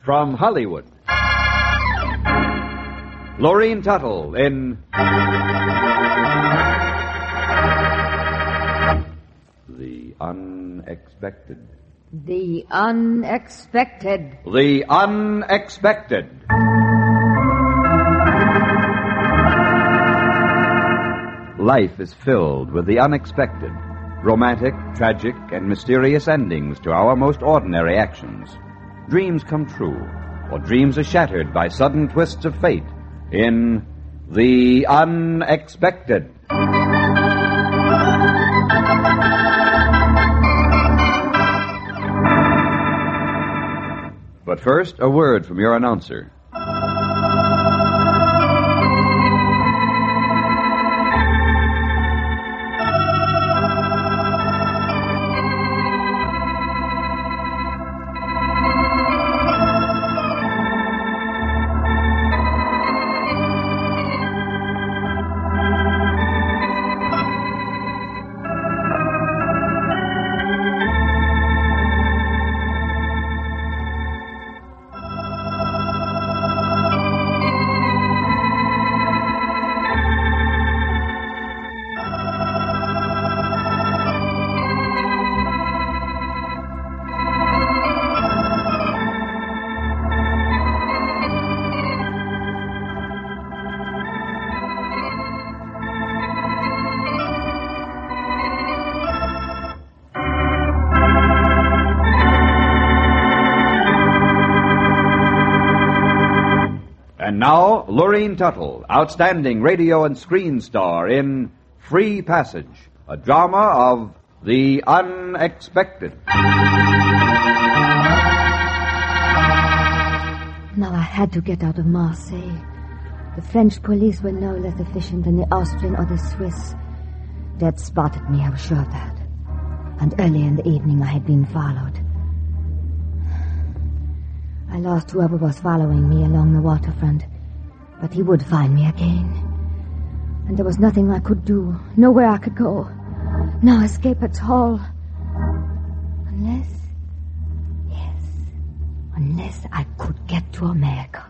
From Hollywood, Lorene Tuttle in The Unexpected. The Unexpected. The Unexpected. Life is filled with the unexpected, romantic, tragic, and mysterious endings to our most ordinary actions. Dreams come true, or dreams are shattered by sudden twists of fate in The Unexpected. But first, a word from your announcer. And now, Lorene Tuttle, outstanding radio and screen star in Free Passage, a drama of the unexpected. Now I had to get out of Marseille. The French police were no less efficient than the Austrian or the Swiss. They had spotted me, I was sure of that. And early in the evening I had been followed. I lost whoever was following me along the waterfront, but he would find me again. And there was nothing I could do, nowhere I could go. No escape at all. Unless I could get to America.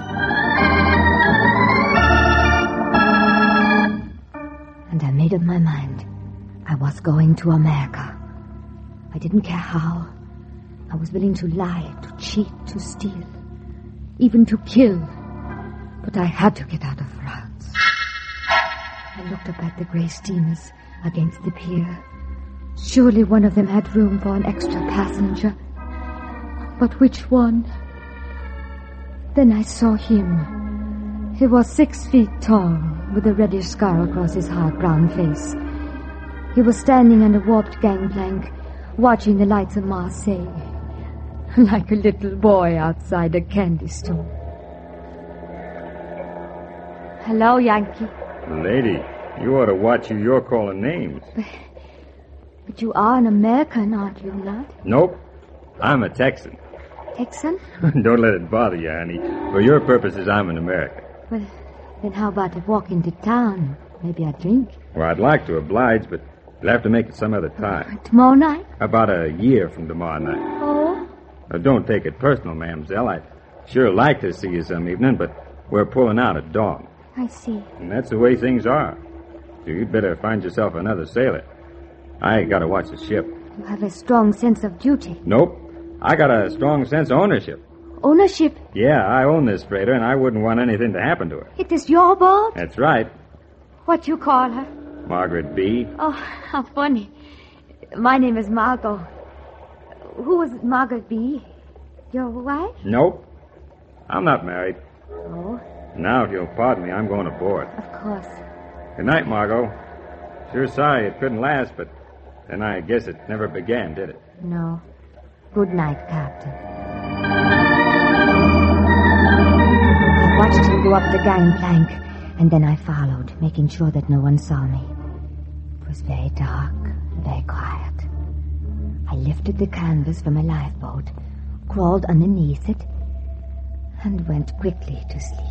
And I made up my mind. I was going to America. I didn't care how. I was willing to lie, to cheat, to steal, even to kill. But I had to get out of France. I looked up at the gray steamers against the pier. Surely one of them had room for an extra passenger. But which one? Then I saw him. He was 6 feet tall, with a reddish scar across his hard brown face. He was standing on a warped gangplank, watching the lights of Marseille. Like a little boy outside a candy store. Hello, Yankee. Lady, you ought to watch who you're calling names. But you are an American, aren't you, not? Nope. I'm a Texan. Texan? Don't let it bother you, honey. For your purposes, I'm an American. Well, then how about a walk into town? Maybe a drink? Well, I'd like to oblige, but you'll have to make it some other time. Tomorrow night? About a year from tomorrow night. Oh? Now, don't take it personal, mademoiselle. I'd sure like to see you some evening, but we're pulling out at dawn. I see. And that's the way things are. So you'd better find yourself another sailor. I gotta watch the ship. You have a strong sense of duty. Nope. I got a strong sense of ownership. Ownership? Yeah, I own this freighter, and I wouldn't want anything to happen to her. It is your boat? That's right. What you call her? Margaret B. Oh, how funny. My name is Margot. Who was Margaret B? Your wife? Nope. I'm not married. Oh? Now, if you'll pardon me, I'm going aboard. Of course. Good night, Margot. Sure sorry it couldn't last, but then I guess it never began, did it? No. Good night, Captain. I watched him go up the gangplank, and then I followed, making sure that no one saw me. It was very dark, very quiet. I lifted the canvas from a lifeboat, crawled underneath it, and went quickly to sleep.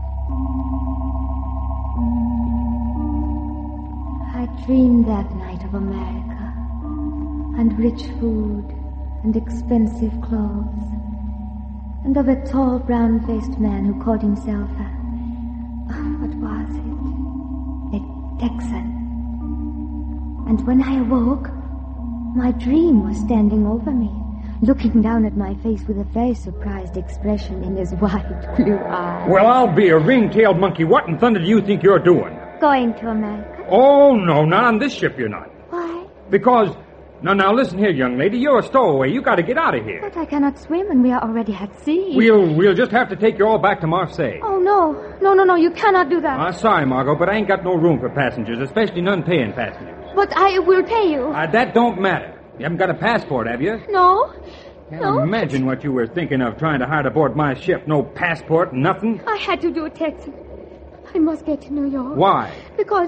I dreamed that night of America, and rich food, and expensive clothes. and of a tall, brown-faced man who called himself what was it? A Texan. And when I awoke, my dream was standing over me, looking down at my face with a very surprised expression in his wide blue eyes. Well, I'll be a ring-tailed monkey. What in thunder do you think you're doing? Going to America. Oh, no, not on this ship you're not. Why? Because... Now, listen here, young lady. You're a stowaway. You got to get out of here. But I cannot swim, and we are already at sea. We'll just have to take you all back to Marseille. Oh, no, you cannot do that. Sorry, Margot, but I ain't got no room for passengers, especially none-paying passengers. But I will pay you. That don't matter. You haven't got a passport, have you? No. Can't imagine what you were thinking of trying to hide aboard my ship. No passport, nothing. I had to do a taxi. I must get to New York. Why? Because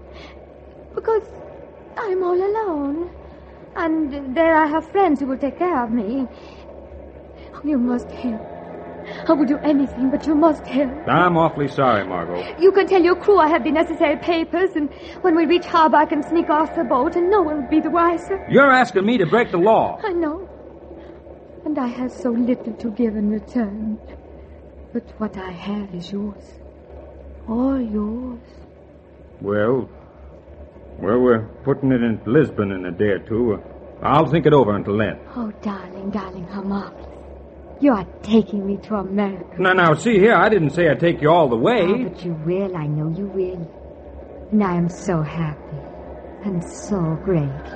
I'm all alone. And there I have friends who will take care of me. Oh, you must help. I will do anything, but you must help. I'm awfully sorry, Margot. You can tell your crew I have the necessary papers, and when we reach harbor, I can sneak off the boat, and no one will be the wiser. You're asking me to break the law. I know. And I have so little to give in return. But what I have is yours. All yours. Well, we're putting it in Lisbon in a day or two. I'll think it over until then. Oh, darling, how marvelous. You are taking me to America. Now, see here, I didn't say I'd take you all the way. Oh, but you will, I know you will. And I am so happy and so grateful.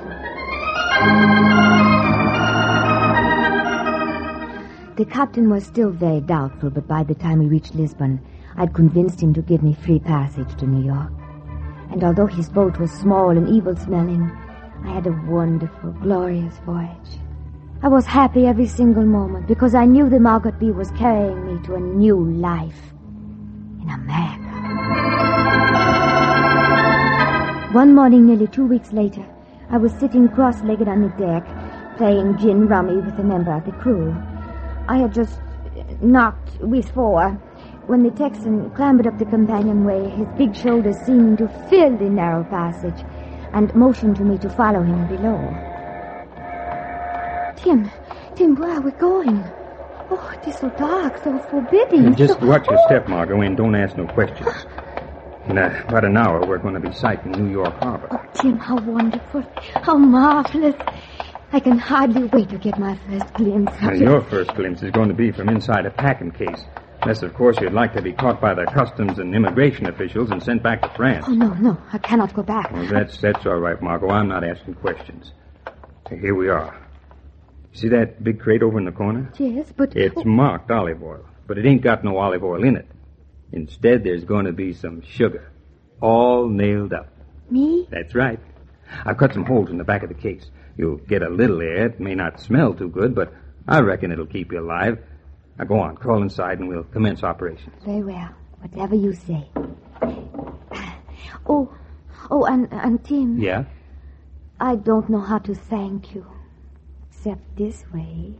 The captain was still very doubtful, but by the time we reached Lisbon, I'd convinced him to give me free passage to New York. And although his boat was small and evil-smelling, I had a wonderful, glorious voyage. I was happy every single moment because I knew the Margot B was carrying me to a new life in America. One morning, nearly 2 weeks later, I was sitting cross-legged on the deck, playing gin rummy with a member of the crew. I had just knocked with 4 when the Texan clambered up the companionway, his big shoulders seeming to fill the narrow passage, and motioned to me to follow him below. Tim, where are we going? Oh, it is so dark, so forbidding. Just watch your step, Margot, and don't ask no questions. In about an hour, we're going to be sighting New York Harbor. Oh, Tim, how wonderful. How marvelous. I can hardly wait to get my first glimpse of it. Your first glimpse is going to be from inside a packing case. Unless, of course, you'd like to be caught by the customs and immigration officials and sent back to France. Oh, no, I cannot go back. Well, that's all right, Margot. I'm not asking questions. Here we are. See that big crate over in the corner? Yes, but... It's marked olive oil, but it ain't got no olive oil in it. Instead, there's going to be some sugar, all nailed up. Me? That's right. I've cut some holes in the back of the case. You'll get a little air. It may not smell too good, but I reckon it'll keep you alive. Now go on, crawl inside, and we'll commence operations. Very well. Whatever you say. Oh, and Tim. Yeah? I don't know how to thank you. Except this way.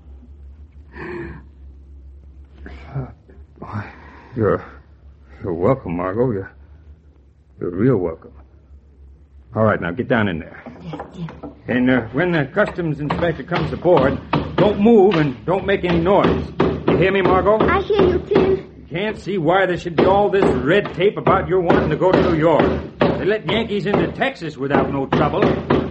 You're welcome, Margot. You're real welcome. All right, now get down in there. Yes, Tim. And when the customs inspector comes aboard, don't move and don't make any noise. You hear me, Margot? I hear you, Tim. Can't see why there should be all this red tape about your wanting to go to New York. They let Yankees into Texas without no trouble.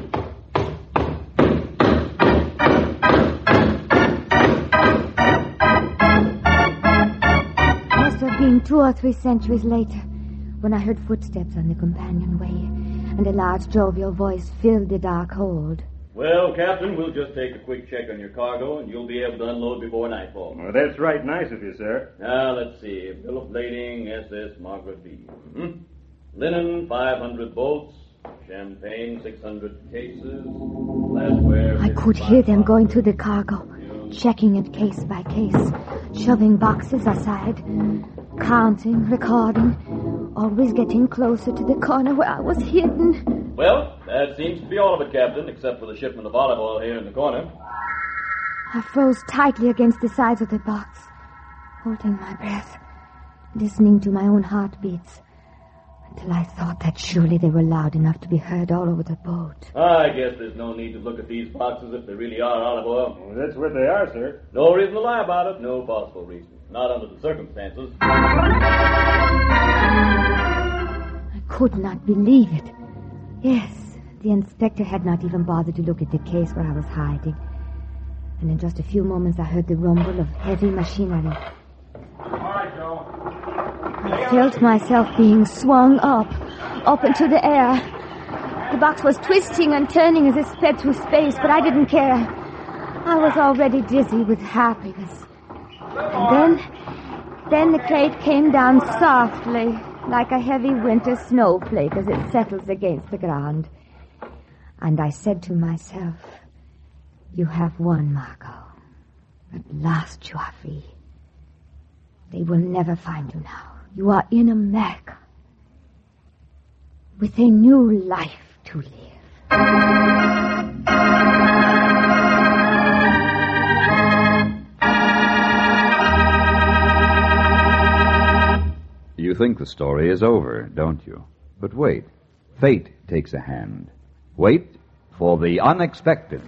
Must have been 2 or 3 centuries later when I heard footsteps on the companionway, and a large jovial voice filled the dark hold. Well, Captain, we'll just take a quick check on your cargo, and you'll be able to unload before nightfall. Well, that's right nice of you, sir. Now, let's see. Bill of lading, SS Margaret B. Linen, 500 bolts. Champagne, 600 cases. Glassware... I could hear them going through the cargo, checking it case by case, shoving boxes aside, counting, recording, always getting closer to the corner where I was hidden. Well, that seems to be all of it, Captain, except for the shipment of olive oil here in the corner. I froze tightly against the sides of the box, holding my breath, listening to my own heartbeats, till I thought that surely they were loud enough to be heard all over the boat. I guess there's no need to look at these boxes if they really are olive oil. Well, that's what they are, sir. No reason to lie about it. No possible reason. Not under the circumstances. I could not believe it. Yes, the inspector had not even bothered to look at the case where I was hiding. And in just a few moments I heard the rumble of heavy machinery. All right, Joe. I felt myself being swung up into the air. The box was twisting and turning as it sped through space, but I didn't care. I was already dizzy with happiness. And then the crate came down softly, like a heavy winter snowflake as it settles against the ground. And I said to myself, "You have won, Margot. At last you are free. They will never find you now. You are in America, with a new life to live." You think the story is over, don't you? But wait. Fate takes a hand. Wait for the unexpected.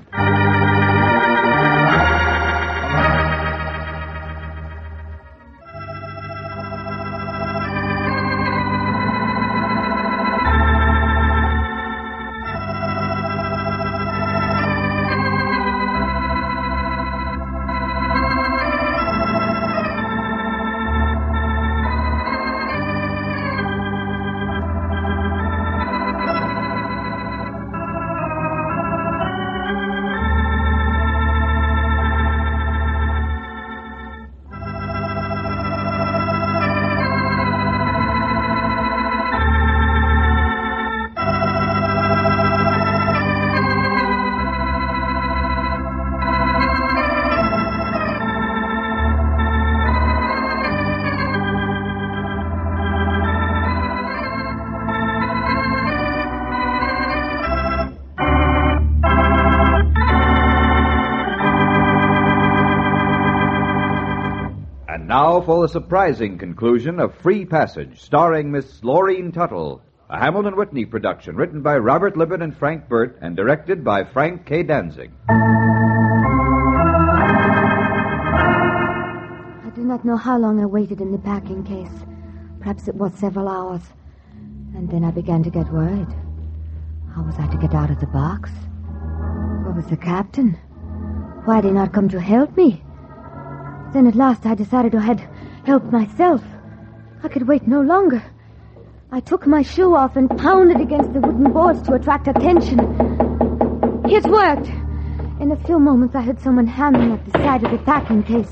Now for the surprising conclusion of Free Passage, starring Miss Laureen Tuttle, a Hamilton Whitney production written by Robert Libet and Frank Burt and directed by Frank K. Danzig. I do not know how long I waited in the packing case. Perhaps it was several hours. And then I began to get worried. How was I to get out of the box? Where was the captain? Why had he not come to help me? Then at last I decided I had helped myself. I could wait no longer. I took my shoe off and pounded against the wooden boards to attract attention. It worked. In a few moments I heard someone hammering at the side of the packing case.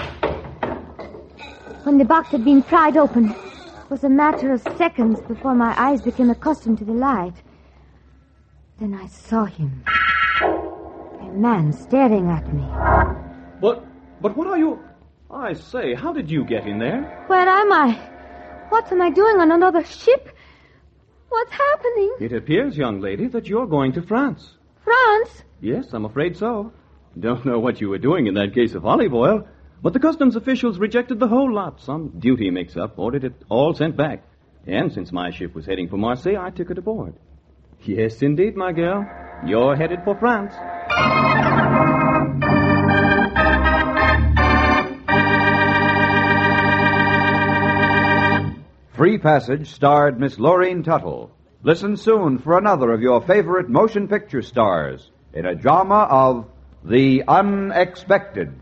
When the box had been pried open, it was a matter of seconds before my eyes became accustomed to the light. Then I saw him. A man staring at me. But what are you... I say, how did you get in there? Where am I? What am I doing on another ship? What's happening? It appears, young lady, that you're going to France. France? Yes, I'm afraid so. Don't know what you were doing in that case of olive oil, but the customs officials rejected the whole lot. Some duty mix-up, ordered it all sent back. And since my ship was heading for Marseille, I took it aboard. Yes, indeed, my girl. You're headed for France. Free Passage starred Miss Laureen Tuttle. Listen soon for another of your favorite motion picture stars in a drama of The Unexpected.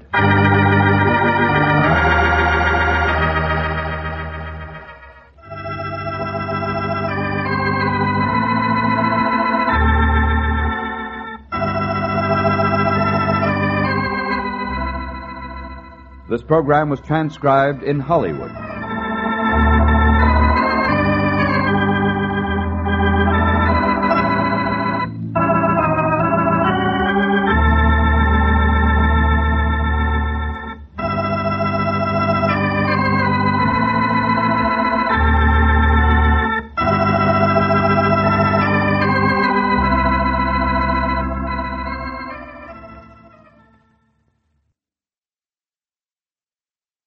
This program was transcribed in Hollywood.